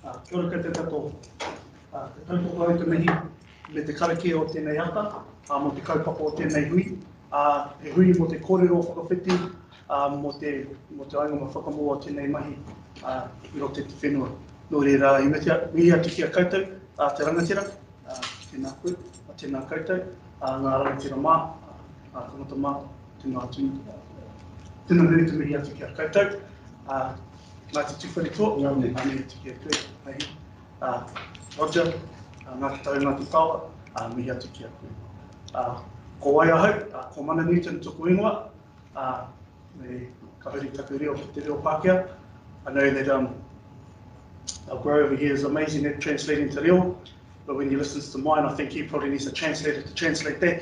Kia ora koutou katoa. Te taupoko au te mihi me te karakia o tēnei ata, mo te kaupapa o tēnei hui. He hui mo te kōrero whakawhiti, mo te aingama whakamoa o tēnei mahi i rote te whenua. Nō reira, i atu kia koutou, te rangatira, tēnā koe, tēnā koutou, ngā rangatira mā, tangata mā, tēnā atu, tēnā nui te mihi atu kia koutou. Ngā te tūwhare tō, me atu kia koe, Roger, ngā te tau, ngā te whaua, mihi atu kia koe. Ko Waiahau, ko Mana Newton tuku ingoa, me ka huri taku reo ki te reo Pākehā. I know that our bro over here is amazing at translating te reo, but when he listens to mine, I think he probably needs a translator to translate that.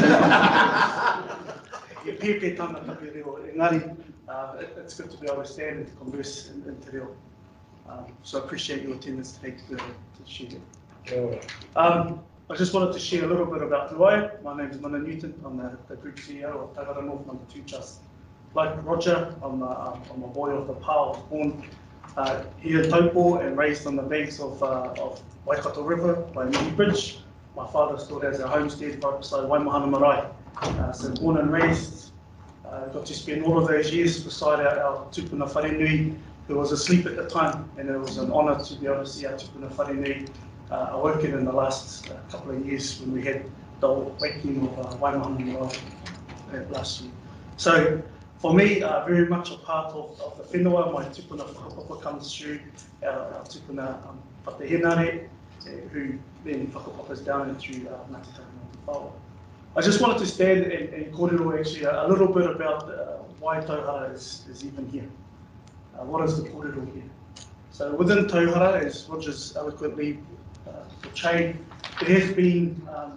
He pēpē tana taku reo, engari, it's good to be able to stand and to converse in te reo. So I appreciate your attendance today to share. I just wanted to share a little bit about who I am. My name is Mana Newton. I'm the Group CEO of Tauhara North No. 2 Trust. Like Roger, I'm a boy of the pa. I was born here in Taupo and raised on the banks of Waikato River by Mihi Bridge. My father still has a homestead right beside Waimahana Marae. So born and raised, got to spend all of those years beside our tupuna wharenui, who was asleep at the time, and it was an honour to be able to see our tupuna wharenui awoken in the last couple of years when we had the waking of Waimahana Marae last year. So for me, very much a part of the whenua, my tupuna whakapapa comes through our tupuna Patehenare, who then whakapapas down and through Ngāti Tahu Ngāti Whaoa. I just wanted to stand and kōrero actually a little bit about why Tauhara is even here. What is the kōrero here? So within Tauhara, as Roger's eloquently portrayed, there has been a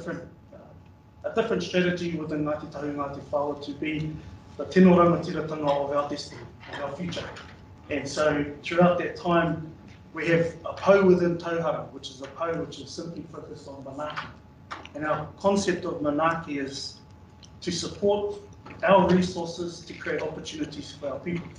different strategy within Ngāti Tahu Ngāti Whaoa to be the tino rangatiratanga of our destiny, of our future. And so throughout that time, we have a pou within Tauhara, which is a pou which is simply focused on manaaki. And our concept of manaaki is to support our resources to create opportunities for our people.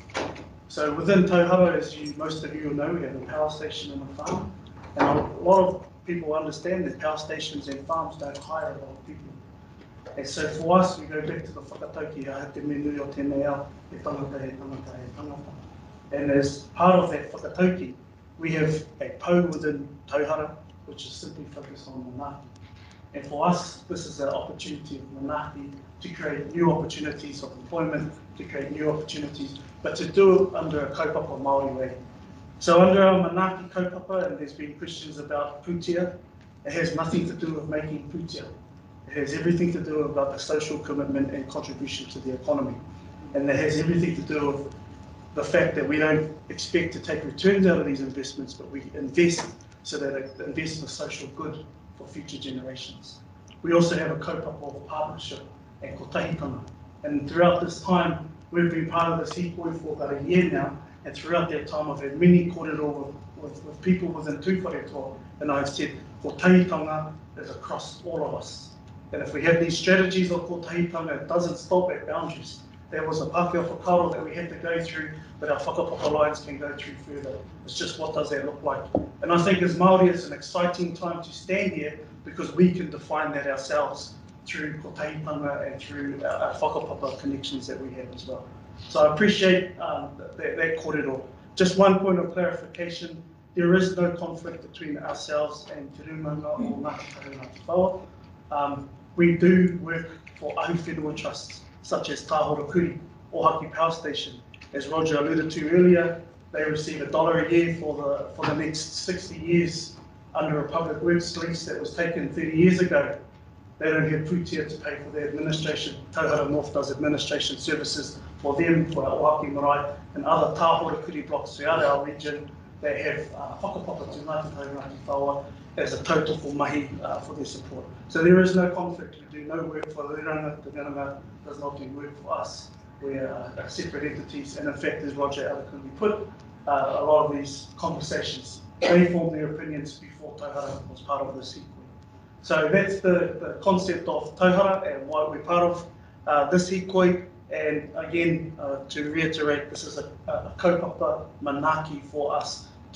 So within Tauhara, as most of you will know, we have a power station and a farm. And a lot of people understand that power stations and farms don't hire a lot of people. And so for us, we go back to the whakatauki, te me nui o tēnei ao, he tangata, he tangata, he tangata. And as part of that whakatauki, we have a pou within Tauhara, which is simply focused on manaaki. And for us, this is an opportunity of manaaki to create new opportunities of employment, to create new opportunities, but to do it under a kaupapa Māori way. So under our manaaki kaupapa, and there's been questions about pūtea, it has nothing to do with making pūtea. It has everything to do about the social commitment and contribution to the economy. And it has everything to do with the fact that we don't expect to take returns out of these investments, but we invest so that it invests for social good for future generations. We also have a kaupapa of partnership and kotahitanga. And throughout this time, we've been part of this hikoi for about a year now, and throughout that time I've had many kōrero with people within Tūwharetoa, and I've said kotahitanga is across all of us. And if we have these strategies of kotahitanga, it doesn't stop at boundaries. There was a Pākehā whakaaro that we had to go through, but our whakapapa lines can go through further. It's just what does that look like? And I think as Māori, it's an exciting time to stand here because we can define that ourselves through kotahitanga and through our whakapapa connections that we have as well. So I appreciate that kōrero. Just one point of clarification, there is no conflict between ourselves and Te Rūmanga or Ngāti Tahu Ngāti Whaoa. We do work for ahu whenua trusts, such as Tāhora Kuri, Ohaki Power Station. As Roger alluded to earlier, they receive $1 a year for the next 60 years under a public works lease that was taken 30 years ago. They don't have pūtea to pay for their administration. Tauhara North does administration services for them, for our Ohaki Marae and other Tāhora Kuri blocks throughout our region. They have whakapapa to Ngāti Tahu Ngāti Whaoa as a total for mahi for their support. So there is no conflict. We do no work for the Reranga. The Reranga does not do work for us. We are separate entities, and in fact, as Roger eloquently put, a lot of these conversations, they formed their opinions before Tauhara was part of this hikoi. So that's the concept of Tauhara and why we're part of this hikoi. And again, to reiterate, this is a kaupapa manaaki for us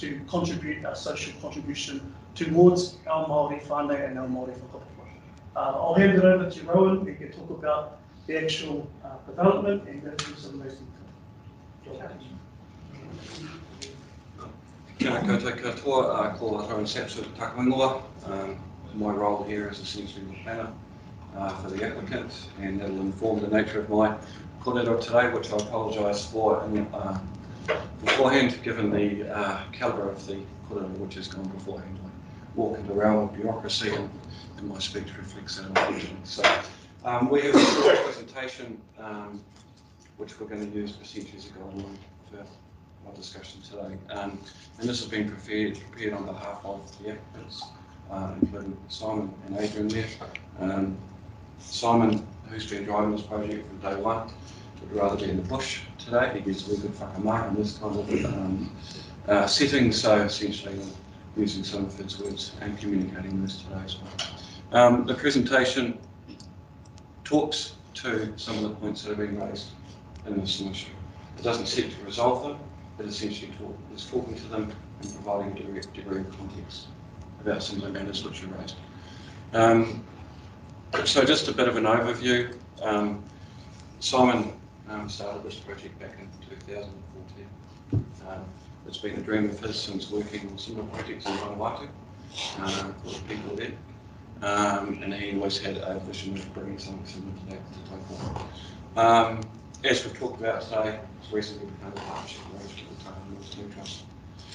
to contribute our social contribution towards our Māori whānau and our Māori whakapapa. I'll hand it over to Rowan, who can talk about the actual development and go through some of those details. Kia koutou katoa, ko Rowan Sapsford Takamangoa. My role here is essentially the planner for the applicant, and that will inform the nature of my kōrero today, which I apologise for beforehand, given the calibre of the kōrero which has gone beforehand. I walk into the realm of bureaucracy and my speech reflects that, unfortunately. So we have a short presentation which we're going to use essentially as a guideline for our discussion today. And this has been prepared on behalf of the applicants, including Simon and Adrian there. Simon, who's been driving this project from day one, would rather be in the bush today. He gets a really good whakamā in this kind of setting, so essentially using some of his words and communicating this today as well. The presentation talks to some of the points that have been raised in this submission. It doesn't seek to resolve them, it essentially is talking to them and providing a degree of context about some of the matters which are raised. So just a bit of an overview. Simon started this project back in 2014. It's been a dream of his since working on similar projects in Vanuatu with people there. And he always had a vision of bringing something similar to that to Taupo. As we've talked about today, it's recently become a partnership arrangement with Taupo North Team Trust.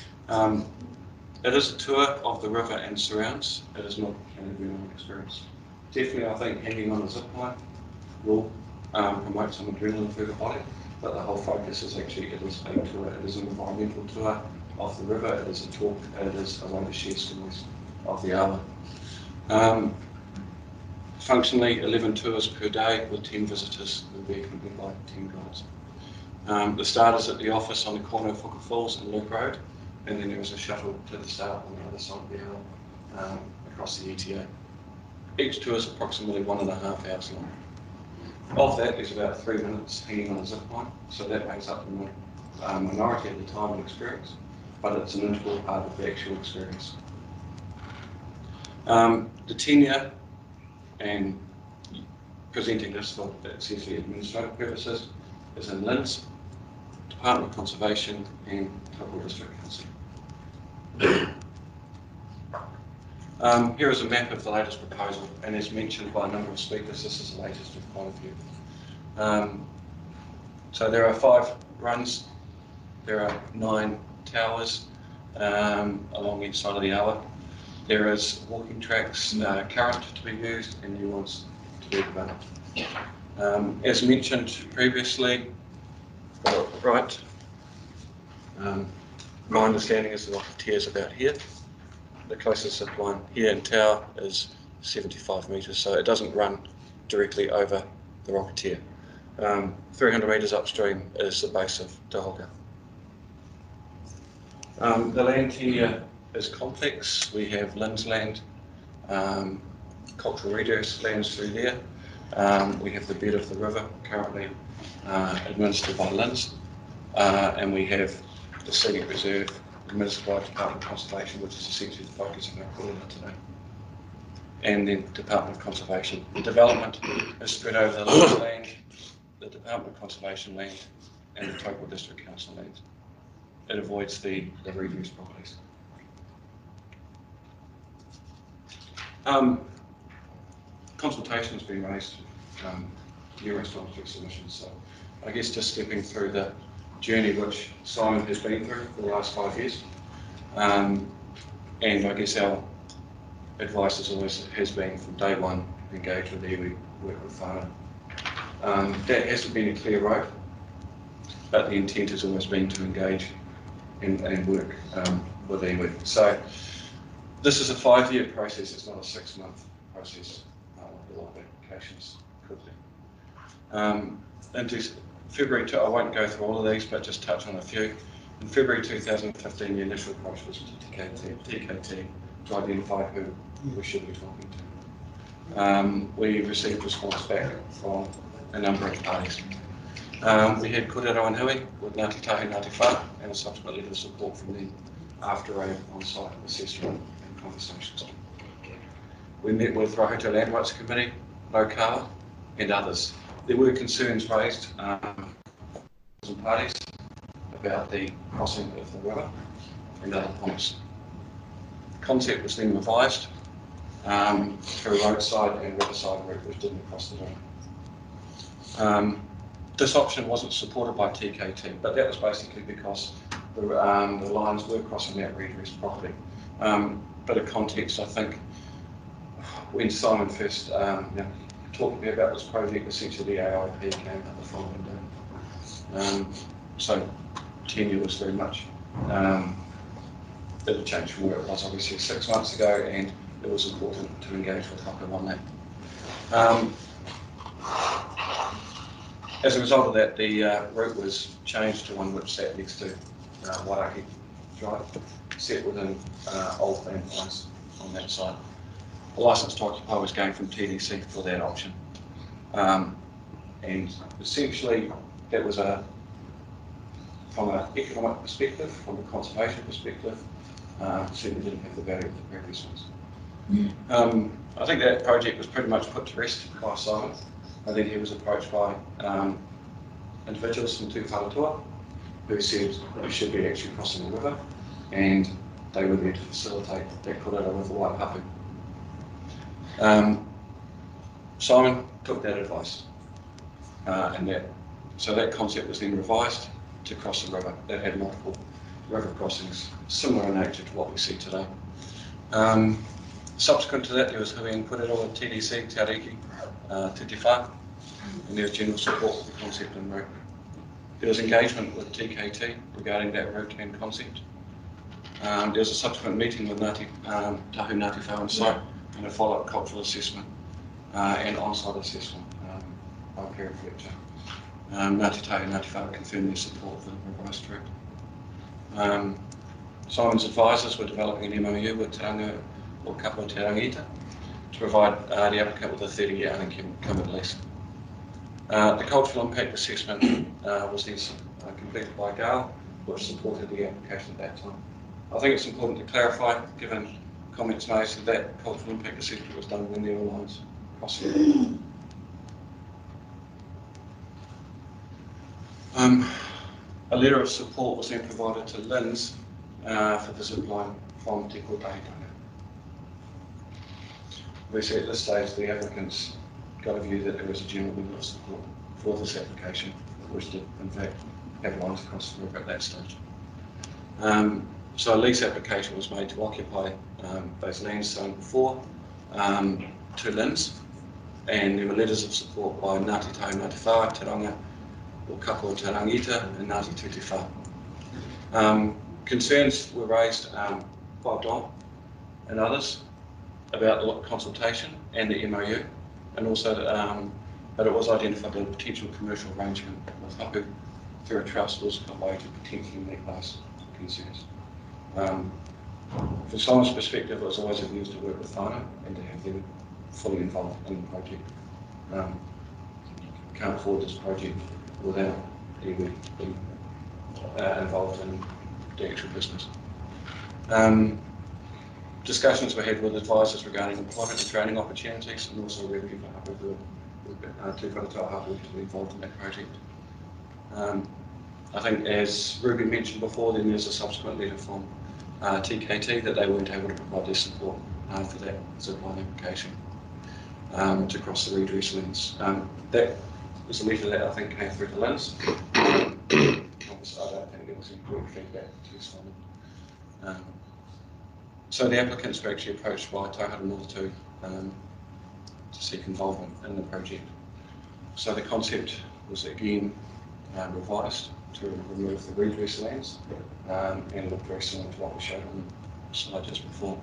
It is a tour of the river and surrounds. It is not an adrenaline experience. Definitely, I think hanging on a zip line will promote some adrenaline through the body, but the whole focus is actually it is a tour. It is an environmental tour of the river. It is a talk. It is a way to share stories of the hour. Functionally, 11 tours per day with 10 visitors who will be accompanied by 10 guides. The start is at the office on the corner of Huka Falls and Luke Road, and then there is a shuttle to the start on the other side of the hill across the ETA. Each tour is approximately 1.5 hours long. Of that, there's about 3 minutes hanging on a zip line, so that makes up the minority of the time and experience, but it's an integral part of the actual experience. The tenure and presenting this for essentially administrative purposes is in LINZ, Department of Conservation and Taupo District Council. Here is a map of the latest proposal, and as mentioned by a number of speakers, this is the latest of quite a few. So there are 5 runs, there are 9 towers along each side of the hour. There is walking tracks, current to be used, and new ones to be developed. As mentioned previously, right, my understanding is the Rocketeer is about here. The closest zip line here in Tower is 75 metres, so it doesn't run directly over the Rocketeer. 300 metres upstream is the base of Te Hoka. The land tenure is complex. We have LINZ land, cultural redress lands through there. We have the bed of the river currently administered by LINZ, and we have the scenic reserve administered by Department of Conservation, which is essentially the focus of our kōrero today. And then Department of Conservation. The development is spread over the LINZ land, the Department of Conservation land, and the Taupo District Council land. It avoids the reuse properties. Consultation has been raised numerous times through submissions, so I guess just stepping through the journey which Simon has been through for the last 5 years, and I guess our advice has been from day one, engage with iwi, work with whānau. That hasn't been a clear road, but the intent has always been to engage and work with iwi. So this is a 5-year process, it's not a 6-month process, a lot of applications could be. Into February, I won't go through all of these, but just touch on a few. In February 2015, the initial approach was to TKT to identify who we should be talking to. We received response back from a number of parties. We had kōrero and hui with Ngāti Tahu, Ngāti Whā, and subsequently the support from them after a on-site assessment and conversations. We met with Rauhito Land Rights Committee, Lokawa and others. There were concerns raised from parties about the crossing of the river and other points. The concept was then revised to a roadside and riverside route which didn't cross the river. This option wasn't supported by TKT, but that was basically because the lines were crossing that redress property. Bit of context, I think, when Simon first talked to me about this project, essentially the AIP came out the following day. So tenure was very much bit of change from where it was obviously 6 months ago, and it was important to engage with Hoka on that. As a result of that, the route was changed to one which sat next to Wairaki Drive, set within old land lines on that side. The licence to occupy was going from TDC for that option. And essentially, that was from an economic perspective, from a conservation perspective, certainly didn't have the value of the previous ones. I think that project was pretty much put to rest by Simon, and then he was approached by individuals from Tū Wharatua who said we should be actually crossing the river, and they were there to facilitate that korero with Waipapu. Simon took that advice, so that concept was then revised to cross the river. That had multiple river crossings, similar in nature to what we see today. Subsequent to that, there was hui and korero with TDC, Te Ariki, Te Te Whā, and there was general support for the concept and route. There was engagement with TKT regarding that route and concept. There was a subsequent meeting with Tahu Ngāti Whā on site and a follow-up cultural assessment and on-site assessment by Kerry Fletcher. Ngāti Tahu Ngāti Whā confirmed their support for the revised route. Simon's advisors were developing an MOU with Te Ranga or Kapua Te Rangita to provide the applicant with a 30-year unencumbered lease. The cultural impact assessment was then completed by GAL, which supported the application at that time. I think it's important to clarify, given comments made, that cultural impact assessment was done when there were lines crossing. A letter of support was then provided to LINZ for the zip line from Te Kotahi. Obviously, at this stage, the applicants got a view that there was a general level of support for this application, which did, in fact, have lines across the river at that stage. So a lease application was made to occupy those lands shown before to LINZ, and there were letters of support by Ngāti Tahu Ngāti Whā, Te Ranga, or Kapua Te Rangita, and Ngāti Te Te Whā. Concerns were raised by Don and others about the consultation and the MOU, and also that it was identified that a potential commercial arrangement with Hapu through a trust was a way to potentially meet those concerns. From Simon's perspective, it was always a view to work with whānau and to have them fully involved in the project. Can't afford this project without Iwi being involved in the actual business. Discussions were had with advisors regarding employment and training opportunities, and also revenue for Hapu Tū Wharatua Hapu to be involved in that project. I think, as Ruby mentioned before, then there's a subsequent letter from TKT that they weren't able to provide their support for that zipline application to cross the redress lands. That was a letter that I think came through to LINZ. Obviously, I don't think there was any direct feedback to Simon. So the applicants were actually approached by Tauhara Motu to seek involvement in the project. So the concept was again revised to remove the redress lands and look very similar to what we showed on the slide just before.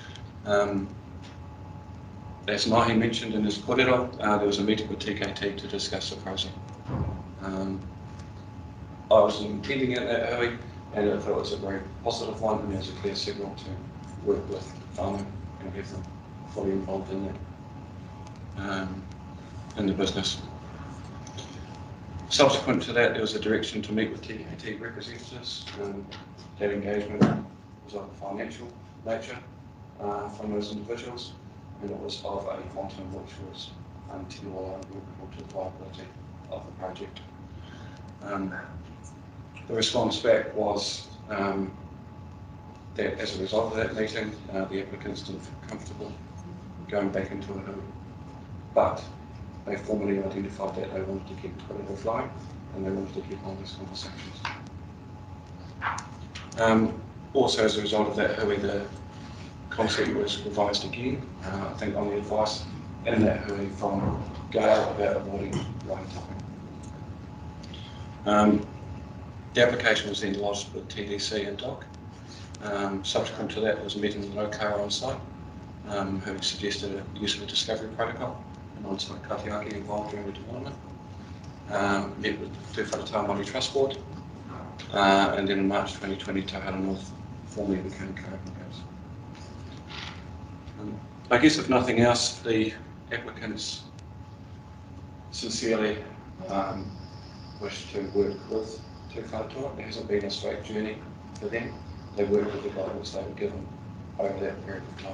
As Mahi mentioned in his korero, there was a meeting with TKT to discuss the process. I was attending it at Hui, and I thought it was a very positive one, and there's a clear signal to work with whānau and have them fully involved in that, in the business. Subsequent to that, there was a direction to meet with TKT representatives. That engagement was of a financial nature from those individuals, and it was of a quantum which was untenable and workable to the viability of the project. The response back was that as a result of that meeting, the applicants didn't feel comfortable going back into a hui, but they formally identified that they wanted to keep Kōrero flowing and they wanted to keep on these conversations. Also, as a result of that hui, the concept was revised again, I think on the advice in that hui from Gail about avoiding waiatapi. The application was then lodged with TDC and DOC. Subsequent to that, there was a meeting with Okara on site, who suggested a use of a discovery protocol, an on-site katiaki involved during the development. Met with the Te Whakatau Māori Trust Board, and then in March 2020, Tauhara North formally became Karapangas. I guess if nothing else, the applicants sincerely wish to work with Te Whātua. It hasn't been a straight journey for them. They worked with the guidance they were given over that period of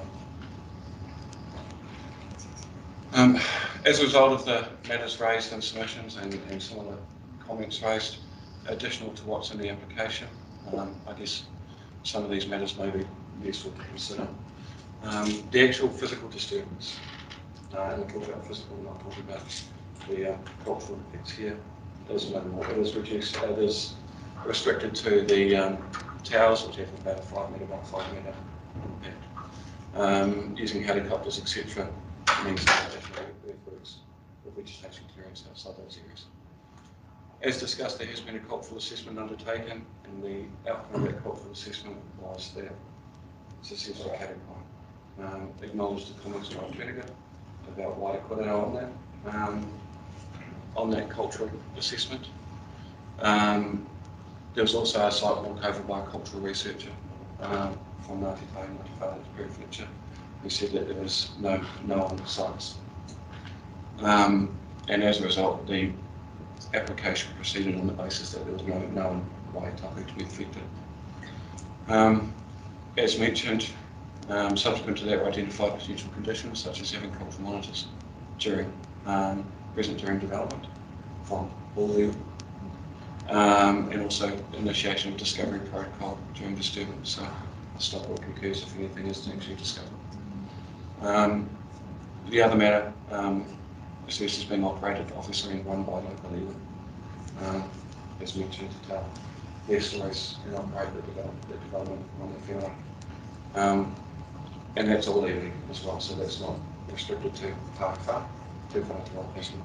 time. As a result of the matters raised in submissions and some of the comments raised, additional to what's in the application, I guess some of these matters may be useful to consider. The actual physical disturbance, and we'll talk about physical, we're not talking about the cultural effects here, is minimal. It is reduced, it is restricted to the towers, which have about a 5 metre by 5 metre impact. Using helicopters, etc., means that additional earthworks or vegetation clearance outside those areas. As discussed, there has been a cultural assessment undertaken, and the outcome of that cultural assessment was that it's essentially cat and pine. Acknowledged the comments by Trenegan about why it put it on that cultural assessment. There was also a site walk over by a cultural researcher from Ngāti Tahu, Ngāti Whātua, Perry Fletcher, who said that there was no known sites. And as a result, the application proceeded on the basis that there was no known waiatapi to be affected. As mentioned, subsequent to that were identified potential conditions such as having cultural monitors present during development from all level, and also initiation of discovery protocol during disturbance, so stop what occurs if anything is actually discovered. The other matter, assessed as being operated obviously and run by local legal, as mentioned, to tell their stories and operate the development on their whenua. And that's all legal as well, so that's not restricted to Tāwhā, Te Whātua personally.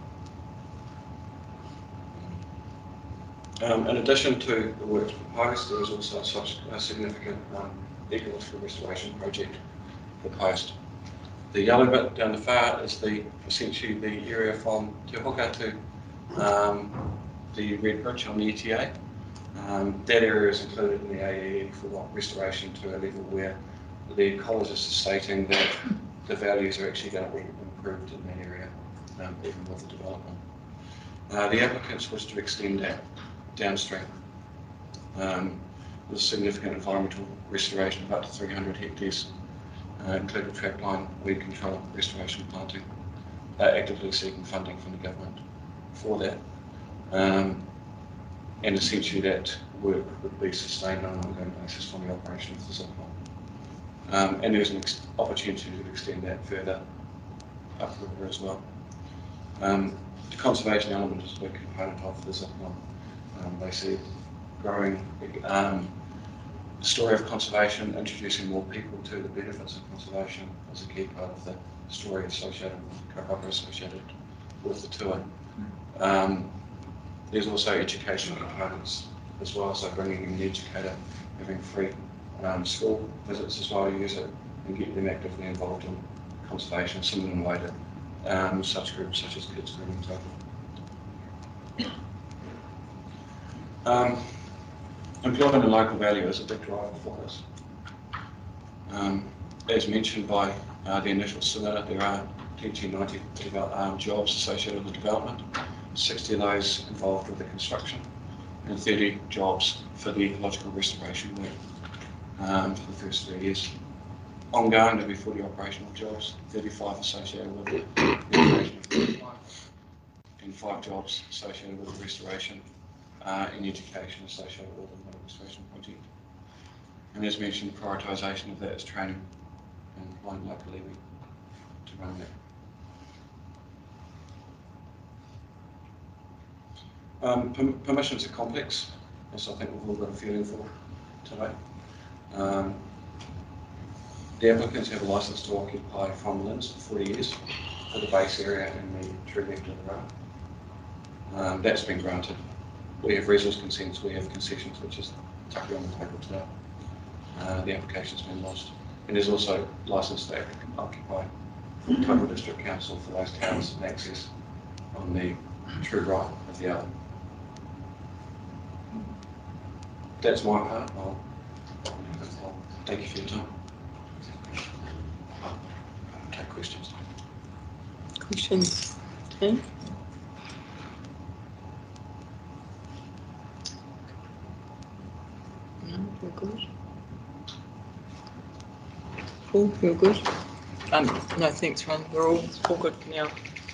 In addition to the works proposed, there is also such a significant ecological restoration project proposed. The yellow bit down the far is essentially the area from Te Huka to the Red Bridge on the ETA. That area is included in the AEE for restoration to a level where the ecologist is stating that the values are actually going to be improved in that area, even with the development. The applicants wish to extend that downstream with significant environmental restoration of up to 300 hectares, including trapline, weed control, restoration planting, actively seeking funding from the government for that. And essentially that work would be sustained on an ongoing basis from the operation of the zip line. And there's an opportunity to extend that further upriver as well. The conservation element is a big component of the zip line. They see growing the story of conservation, introducing more people to the benefits of conservation is a key part of the story associated with the kaupapa associated with the tour. There's also education components as well, so bringing in an educator, having free school visits as well to use it and get them actively involved in conservation, similar in way to such groups such as Kids Green and so forth. Employment and local value is a big driver for this. As mentioned by the initial submitter, there are potentially 90 jobs associated with the development, 60 of those involved with the construction, and 30 jobs for the ecological restoration work. for the first 3 years. Ongoing, there'll be 40 operational jobs, 35 associated with the operation of 35, and 5 jobs associated with the restoration and education associated with the Mara restoration project. And as mentioned, prioritisation of that is training and employing local leaving to run that. Permissions are complex, as I think we've all got a feeling for today. The applicants have a licence to occupy farmlands for 40 years for the base area and the true left of the road. That's been granted. We have resource consents, we have concessions, which is tucked on the table today. The application's been lodged. And there's also licence to occupy from Total District Council for those towns and access on the true right of the other. That's my part. I'll thank you for your time. I'll take questions. Questions? Okay. No, we're good. Paul, you're good? No, thanks, Ron. We're all good now.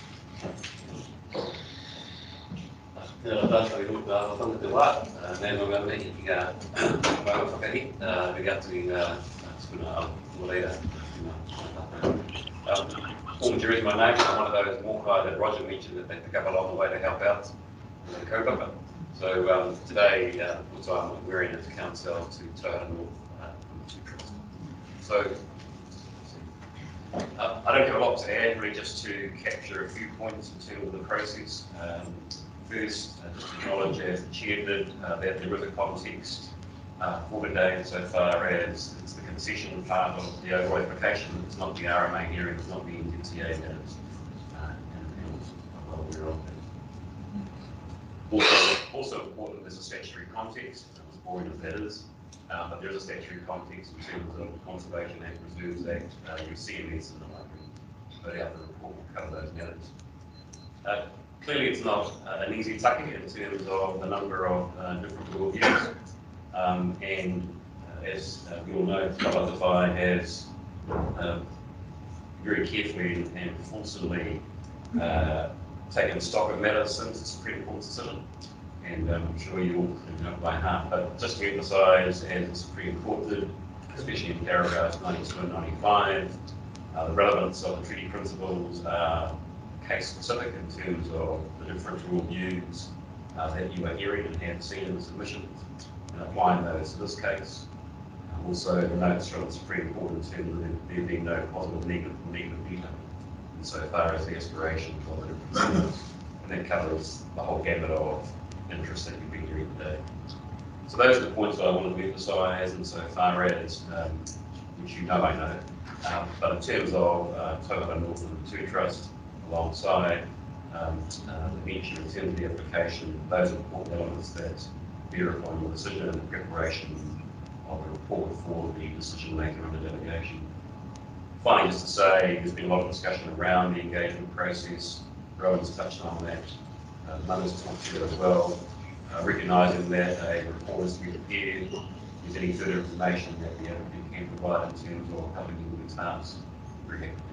Paul Jerry is my name. I'm one of those Morkai that Roger mentioned that they pick up along the way to help out in the kaupapa. So today, I'm wearing as council to Tauhara North Trust. So I don't have a lot to add, really, just to capture a few points in terms of the process. First, just acknowledge, as the Chair did, that there is a context for today insofar as it's the concession part of the overall application. It's not the RMA hearing, it's not the NZTA that is well aware of that. Also important, there's a statutory context, as boring as that is, but there is a statutory context in terms of the Conservation Act, Reserves Act, your CMS and the like. But out the report will cover those matters. Clearly, it's not an easy tucking in terms of the number of different worldviews. And as we all know, Kaupapa has very carefully and fulsomely taken stock of matters since the Supreme Court's decision. And I'm sure you all know it by heart. But just to emphasise, as the Supreme Court did, especially in paragraphs 92 and 95, the relevance of the treaty principles are case specific in terms of the different worldviews that you are hearing and have seen in the submissions, and applying those to this case. Also, the notes from the Supreme Court in terms of there being no positive, negative veto, insofar as the aspiration of the different sides, and that covers the whole gamut of interests that you've been hearing today. So those are the points that I wanted to emphasise insofar as, which you know I know, but in terms of Tauhara North Two Trust, alongside the mention in terms of the application, those important elements that bear upon your decision and the preparation of the report for the decision maker under delegation. Finally, just to say, there's been a lot of discussion around the engagement process. Rowan's touched on that. Mother's talked to it as well. Recognising that a report is to be prepared, if there's any further information that the applicant can provide in terms of helping you with the tasks, very happy